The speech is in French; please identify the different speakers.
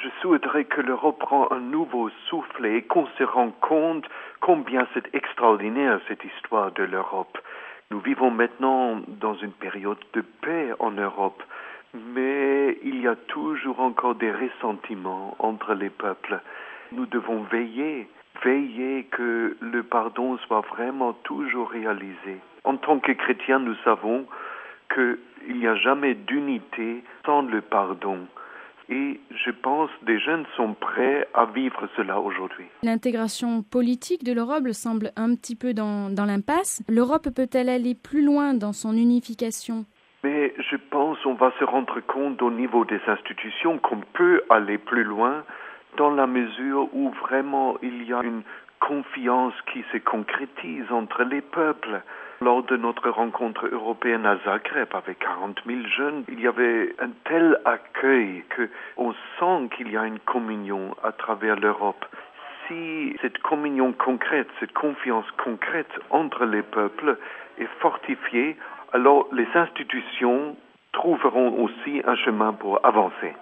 Speaker 1: Je souhaiterais que l'Europe prenne un nouveau souffle et qu'on se rende compte combien c'est extraordinaire cette histoire de l'Europe. Nous vivons maintenant dans une période de paix en Europe, mais il y a toujours encore des ressentiments entre les peuples. Nous devons veiller que le pardon soit vraiment toujours réalisé. En tant que chrétiens, nous savons qu'il n'y a jamais d'unité sans le pardon. Et je pense que les jeunes sont prêts à vivre cela aujourd'hui.
Speaker 2: L'intégration politique de l'Europe semble un petit peu dans l'impasse. L'Europe peut-elle aller plus loin dans son unification ?
Speaker 1: Mais je pense qu'on va se rendre compte au niveau des institutions qu'on peut aller plus loin dans la mesure où vraiment il y a une confiance qui se concrétise entre les peuples. Lors de notre rencontre européenne à Zagreb avec 40 000 jeunes, il y avait un tel accueil qu'on sent qu'il y a une communion à travers l'Europe. Si cette communion concrète, cette confiance concrète entre les peuples est fortifiée, alors les institutions trouveront aussi un chemin pour avancer.